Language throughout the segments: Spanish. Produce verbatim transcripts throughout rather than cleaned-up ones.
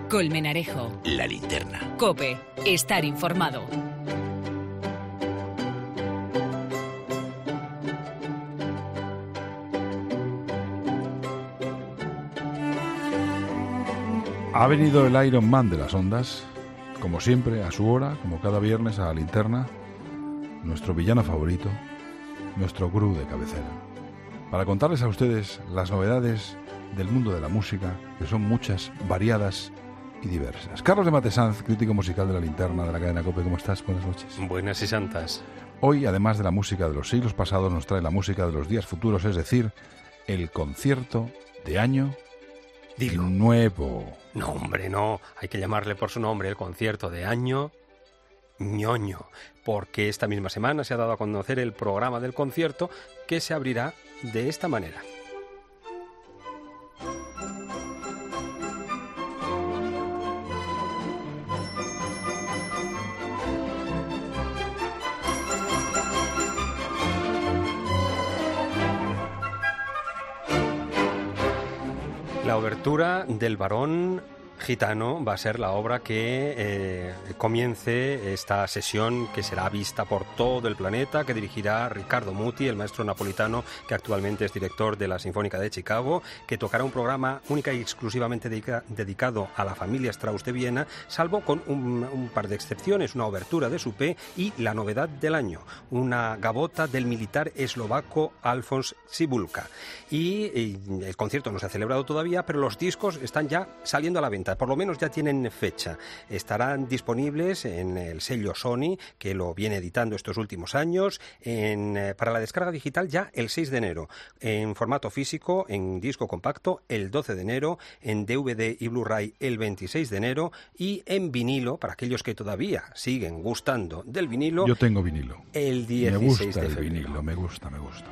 Colmenarejo. La Linterna. COPE. Estar informado. Ha venido el Iron Man de las ondas, como siempre, a su hora, como cada viernes a la Linterna, nuestro villano favorito, nuestro gurú de cabecera, para contarles a ustedes las novedades del mundo de la música, que son muchas, variadas y diversas. Carlos de Matesanz, crítico musical de la Linterna de la cadena COPE, ¿cómo estás? Buenas noches. Buenas y santas. Hoy, además de la música de los siglos pasados, nos trae la música de los días futuros, es decir, el concierto de año Dilo. nuevo. No, hombre, no. Hay que llamarle por su nombre, el concierto de año ñoño, porque esta misma semana se ha dado a conocer el programa del concierto, que se abrirá de esta manera. La obertura del Barón Gitano va a ser la obra que eh, comience esta sesión, que será vista por todo el planeta, que dirigirá Riccardo Muti, el maestro napolitano que actualmente es director de la Sinfónica de Chicago, que tocará un programa única y exclusivamente dedica, dedicado a la familia Strauss de Viena, salvo con un, un par de excepciones, una obertura de Supé y la novedad del año, una gavota del militar eslovaco Alfons Cibulka. Y, y el concierto no se ha celebrado todavía, pero los discos están ya saliendo a la venta. Por lo menos ya tienen fecha. Estarán disponibles en el sello Sony, que lo viene editando estos últimos años, en, eh, para la descarga digital ya el seis de enero, en formato físico, en disco compacto, el doce de enero, en D V D y Blu-ray el veintiséis de enero, y en vinilo, para aquellos que todavía siguen gustando del vinilo. Yo tengo vinilo. El dieciséis me gusta de el febrero. vinilo, me gusta, me gusta.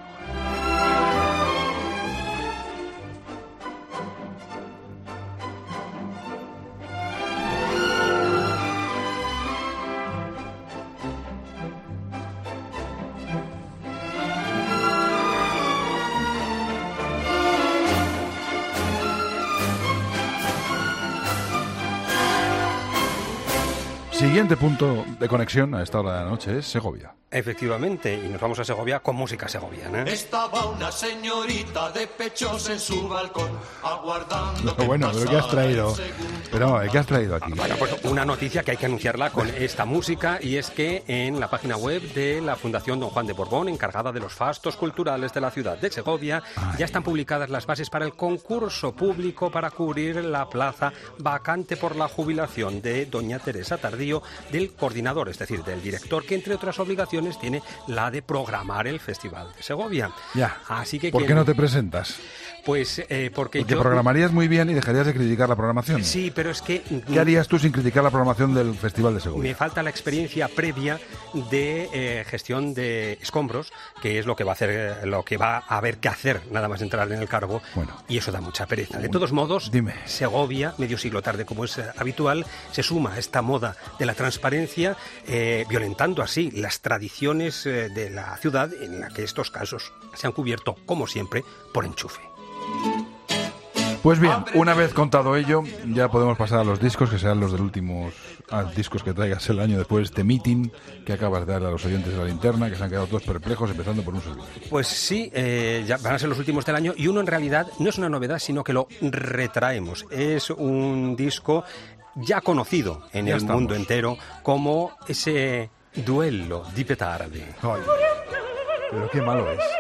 Siguiente punto de conexión a esta hora de la noche es Segovia. Efectivamente, y nos vamos a Segovia con música segoviana. Estaba una señorita de pechos en su balcón, aguardando. Pero bueno, pero ¿qué has traído? Pero, ¿qué has traído aquí? Bueno, pues una noticia que hay que anunciarla con esta música, y es que en la página web de la Fundación Don Juan de Borbón, encargada de los fastos culturales de la ciudad de Segovia, Ay. ya están publicadas las bases para el concurso público para cubrir la plaza vacante por la jubilación de doña Teresa Tardío, del coordinador, es decir, del director, que entre otras obligaciones tiene la de programar el Festival de Segovia. Ya. Así que ¿Por quien... qué no te presentas? Pues eh, porque, porque yo... programarías muy bien y dejarías de criticar la programación. Sí, pero es que... ¿Qué harías tú sin criticar la programación del Festival de Segovia? Me falta la experiencia previa de eh, gestión de escombros, que es lo que va a hacer, lo que va a haber que hacer nada más entrar en el cargo. Bueno, y eso da mucha pereza. De todos modos, dime. Segovia, medio siglo tarde como es habitual, se suma a esta moda de la transparencia, eh, violentando así las tradiciones eh, de la ciudad, en la que estos casos se han cubierto, como siempre, por enchufe. Pues bien, una vez contado ello, ya podemos pasar a los discos, que serán los del últimos ah, discos que traigas el año después, de Meeting, que acabas de dar a los oyentes de la Linterna, que se han quedado todos perplejos, empezando por un servidor. Pues sí, eh, ya van a ser los últimos del año, y uno en realidad no es una novedad, sino que lo retraemos. Es un disco ya conocido en ya el estamos. mundo entero como ese duello di petardi. Ay, pero qué malo es.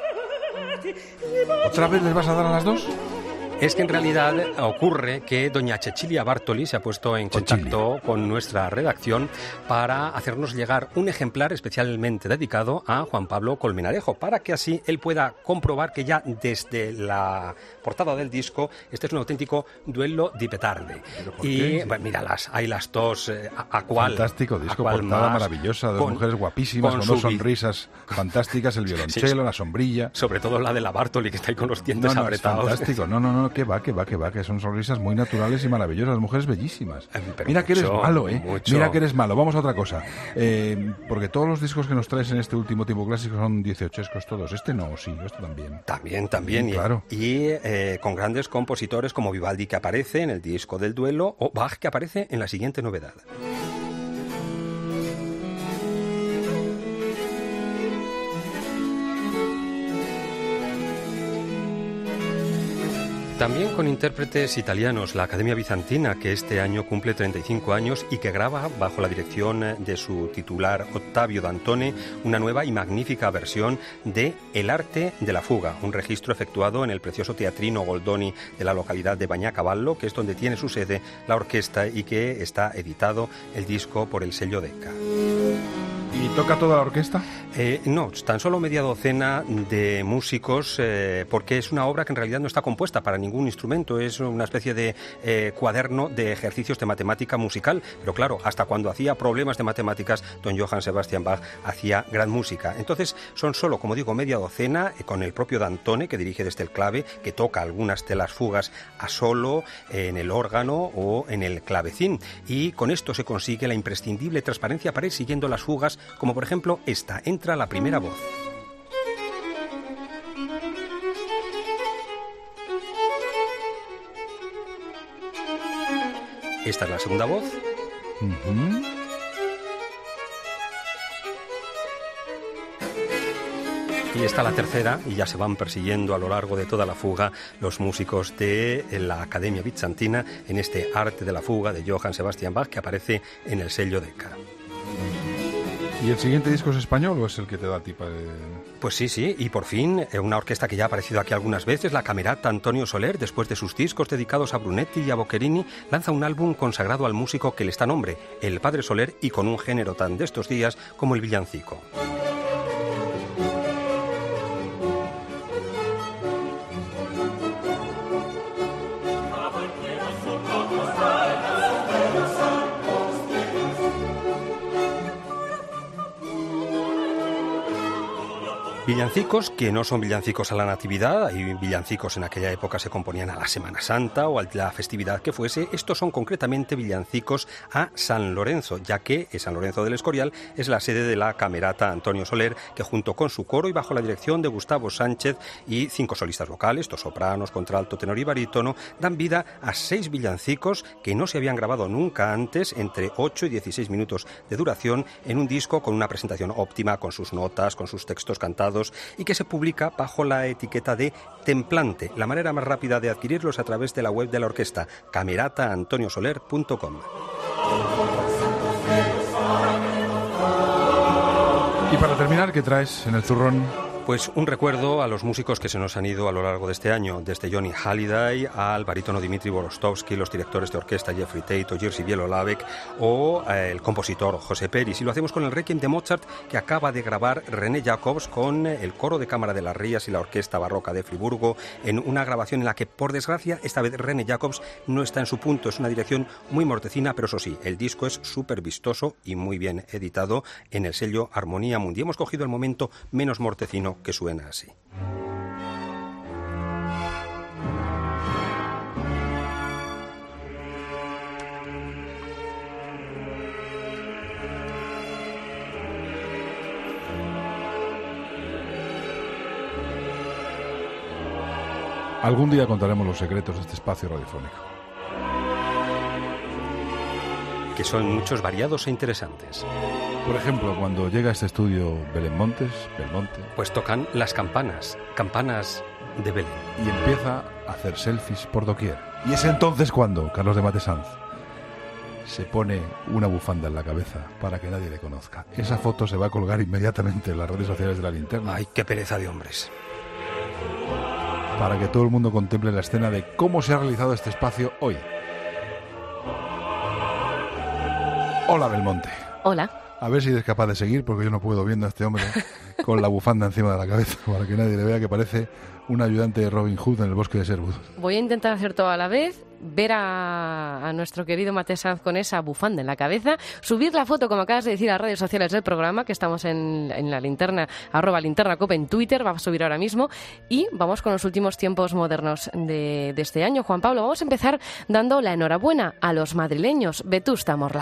¿Otra vez les vas a dar a las dos? Es que en realidad ocurre que doña Cecilia Bartoli se ha puesto en contacto Cecilia. con nuestra redacción para hacernos llegar un ejemplar especialmente dedicado a Juan Pablo Colmenarejo, para que así él pueda comprobar que ya desde la portada del disco este es un auténtico duello di petardi. Y bueno, míralas, hay las dos, eh, a, a cuál. Fantástico disco, cuál portada más, maravillosa, de con, mujeres guapísimas, con, con dos sonrisas fantásticas, el violonchelo, sí, la sombrilla. Sobre todo la de la Bartoli, que está ahí con los dientes no, no, apretados. Es fantástico, no, no, no. no, que va, que va, que va, que son sonrisas muy naturales y maravillosas, las mujeres bellísimas. Pero Mira mucho, que eres malo, ¿eh? Mucho. Mira que eres malo. Vamos a otra cosa. Eh, porque todos los discos que nos traes en este último tiempo clásico son dieciochescos todos. Este no, sí, este también. También, también. Sí, y claro. y eh, con grandes compositores como Vivaldi, que aparece en el disco del duelo, o Bach, que aparece en la siguiente novedad. También con intérpretes italianos, la Academia Bizantina, que este año cumple treinta y cinco años y que graba, bajo la dirección de su titular Ottavio Dantone, una nueva y magnífica versión de El arte de la fuga, un registro efectuado en el precioso Teatrino Goldoni de la localidad de Bagnacavallo, que es donde tiene su sede la orquesta y que está editado el disco por el sello Decca. ¿Y toca toda la orquesta? Eh, no, tan solo media docena de músicos, eh, porque es una obra que en realidad no está compuesta para ningún instrumento, es una especie de eh, cuaderno de ejercicios de matemática musical, pero claro, hasta cuando hacía problemas de matemáticas, don Johann Sebastian Bach hacía gran música. Entonces son solo, como digo, media docena, eh, con el propio Dantone, que dirige desde el clave, que toca algunas de las fugas a solo, eh, en el órgano o en el clavecín, y con esto se consigue la imprescindible transparencia para ir siguiendo las fugas, como por ejemplo esta. Entra la primera voz. Esta es la segunda voz. Uh-huh. Y esta la tercera, y ya se van persiguiendo a lo largo de toda la fuga los músicos de la Academia Bizantina en este arte de la fuga de Johann Sebastian Bach, que aparece en el sello Decca. ¿Y el siguiente disco es español o es el que te da a ti para...? Pues sí, sí, y por fin una orquesta que ya ha aparecido aquí algunas veces, la Camerata Antonio Soler, después de sus discos dedicados a Brunetti y a Boccherini, lanza un álbum consagrado al músico que le está nombre, el Padre Soler, y con un género tan de estos días como el villancico. Villancicos que no son villancicos a la Natividad, y villancicos en aquella época se componían a la Semana Santa o a la festividad que fuese. Estos son concretamente villancicos a San Lorenzo, ya que San Lorenzo del Escorial es la sede de la Camerata Antonio Soler, que junto con su coro y bajo la dirección de Gustavo Sánchez y cinco solistas vocales, dos sopranos, contralto, tenor y barítono, dan vida a seis villancicos que no se habían grabado nunca antes, entre ocho y dieciséis minutos de duración, en un disco con una presentación óptima, con sus notas, con sus textos cantados, y que se publica bajo la etiqueta de Templante. La manera más rápida de adquirirlos a través de la web de la orquesta, camerata antonio soler punto com. Y para terminar, ¿qué traes en el zurrón? Pues un recuerdo a los músicos que se nos han ido a lo largo de este año, desde Johnny Halliday al barítono Dmitri Borostovsky, los directores de orquesta Jeffrey Tate o Jerzy Wielolavek, o eh, el compositor José Peris. Y lo hacemos con el Requiem de Mozart, que acaba de grabar René Jacobs con el coro de cámara de las Rías y la orquesta barroca de Friburgo, en una grabación en la que, por desgracia, esta vez René Jacobs no está en su punto. Es una dirección muy mortecina, pero eso sí, el disco es súper vistoso y muy bien editado en el sello Armonía Mundi. Hemos cogido el momento menos mortecino, que suena así. Algún día contaremos los secretos de este espacio radiofónico, que son muchos, variados e interesantes. Por ejemplo, cuando llega a este estudio Belén Montes, Belmonte, pues tocan las campanas, campanas de Belén. Y empieza a hacer selfies por doquier. Y es entonces cuando Carlos de Matesanz se pone una bufanda en la cabeza para que nadie le conozca. Esa foto se va a colgar inmediatamente en las redes sociales de La Linterna. ¡Ay, qué pereza de hombres! Para que todo el mundo contemple la escena de cómo se ha realizado este espacio hoy. Hola, Belmonte. Hola. A ver si eres capaz de seguir, porque yo no puedo viendo a este hombre con la bufanda encima de la cabeza para que nadie le vea que parece un ayudante de Robin Hood en el bosque de Sherwood. Voy a intentar hacer todo a la vez, ver a, a nuestro querido Mate Sanz con esa bufanda en la cabeza, subir la foto, como acabas de decir, a las redes sociales del programa, que estamos en, en la linterna, arroba linterna cope en Twitter, vamos a subir ahora mismo, y vamos con los últimos tiempos modernos de, de este año. Juan Pablo, vamos a empezar dando la enhorabuena a los madrileños. Vetusta Morla.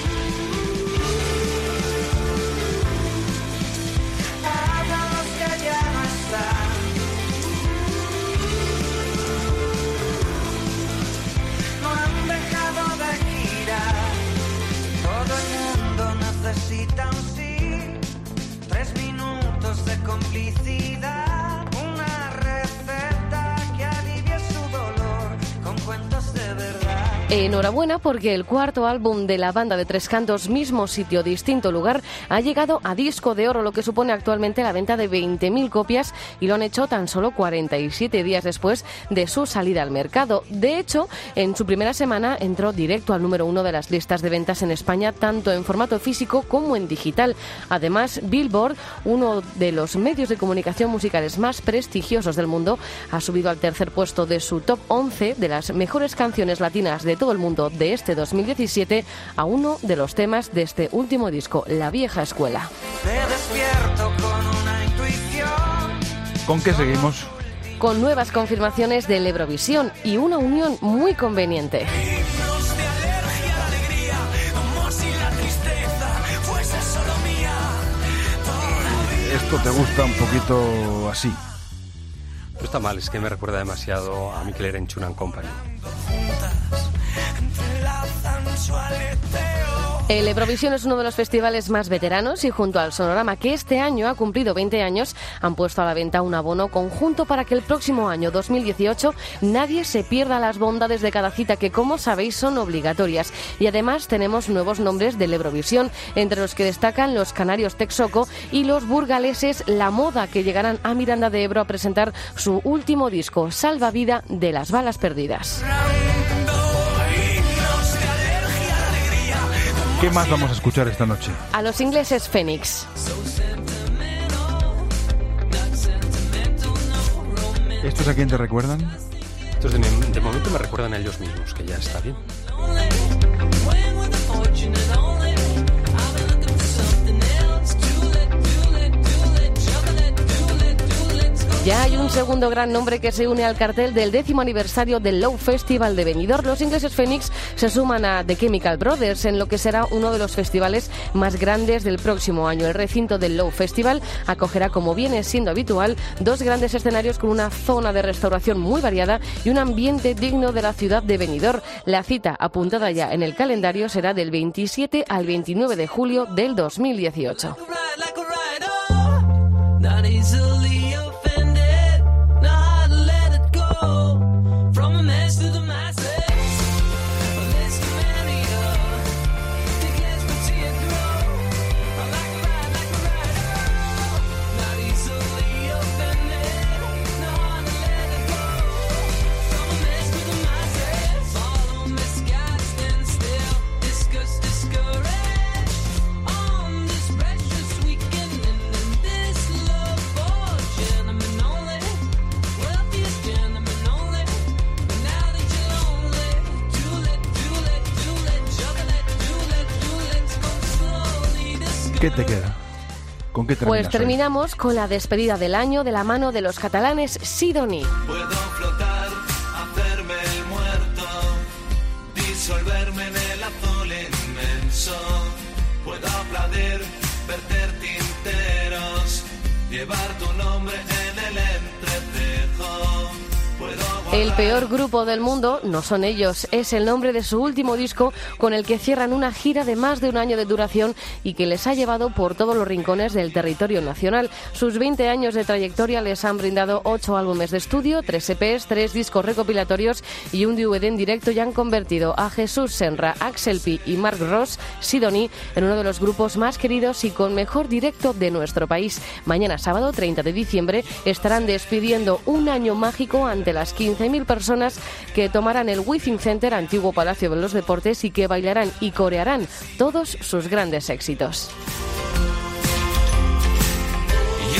Complicidad, una receta que alivie su dolor con cuentos de verdad. Enhorabuena porque el cuarto álbum de la banda de Tres Cantos, mismo sitio, distinto lugar, ha llegado a disco de oro, lo que supone actualmente la venta de veinte mil copias, y lo han hecho tan solo cuarenta y siete días después de su salida al mercado. De hecho, en su primera semana entró directo al número uno de las listas de ventas en España, tanto en formato físico como en digital. Además, Billboard, uno de los medios de comunicación musicales más prestigiosos del mundo, ha subido al tercer puesto de su top once de las mejores canciones latinas de todo el mundo de este dos mil diecisiete a uno de los temas de este último disco, La Vieja Escuela. Te despierto con una intuición. ¿Con qué seguimos? Con nuevas confirmaciones del Eurovisión y una unión muy conveniente. Himnos de alergia a la alegría, como si la tristeza fuese solo mía. Todavía Esto te gusta un poquito así. No está mal, es que me recuerda demasiado a Mikel Erenchun and Company. entrelazan su aleteo. El Eurovisión es uno de los festivales más veteranos y junto al Sonorama, que este año ha cumplido veinte años, han puesto a la venta un abono conjunto para que el próximo año dos mil dieciocho nadie se pierda las bondades de cada cita, que como sabéis son obligatorias. Y además tenemos nuevos nombres del Eurovisión, entre los que destacan los canarios Texoco y los burgaleses La Moda, que llegarán a Miranda de Ebro a presentar su último disco, Salvavida de las balas perdidas. ¿Qué más vamos a escuchar esta noche? A los ingleses Phoenix. ¿Estos a quién te recuerdan? Estos de, de momento me recuerdan a ellos mismos, que ya está bien. Ya hay un segundo gran nombre que se une al cartel del décimo aniversario del Low Festival de Benidorm. Los ingleses Phoenix se suman a The Chemical Brothers en lo que será uno de los festivales más grandes del próximo año. El recinto del Low Festival acogerá, como viene siendo habitual, dos grandes escenarios con una zona de restauración muy variada y un ambiente digno de la ciudad de Benidorm. La cita, apuntada ya en el calendario, será del veintisiete al veintinueve de julio del dos mil dieciocho. ¿Qué te queda? ¿Con qué terminas Pues terminamos hoy con la despedida del año de la mano de los catalanes Sidoní. Puedo flotar, hacerme el muerto, disolverme en el azul inmenso. Puedo aplaudir, verter tinteros, llevar tu nombre en el entrecejo. El peor grupo del mundo no son ellos, es el nombre de su último disco, con el que cierran una gira de más de un año de duración y que les ha llevado por todos los rincones del territorio nacional. Sus veinte años de trayectoria les han brindado ocho álbumes de estudio, tres E Pes, tres discos recopilatorios y un D V D en directo, y han convertido a Jesús Senra, Axel Pi y Mark Ross, Sidoní, en uno de los grupos más queridos y con mejor directo de nuestro país. Mañana sábado treinta de diciembre estarán despidiendo un año mágico ante las quince mil personas que tomarán el Withing Center, antiguo Palacio de los Deportes, y que bailarán y corearán todos sus grandes éxitos.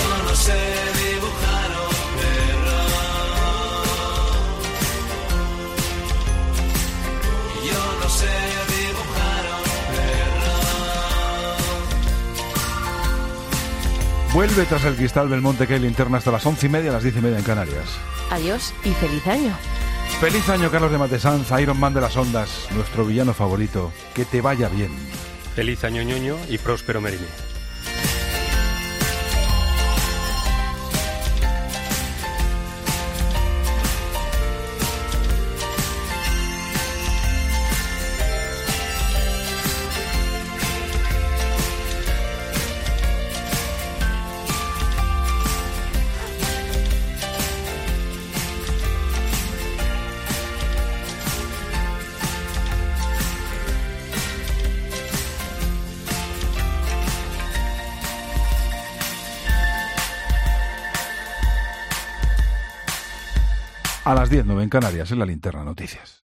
Vuelve tras el cristal Belmonte, que hay linterna hasta las once y media, las diez y media en Canarias. Adiós y feliz año. Feliz año, Carlos de Matesanz, Iron Man de las ondas, nuestro villano favorito. Que te vaya bien. Feliz año ñoño y próspero Merime. A las diez, nueve en Canarias, en la Linterna Noticias.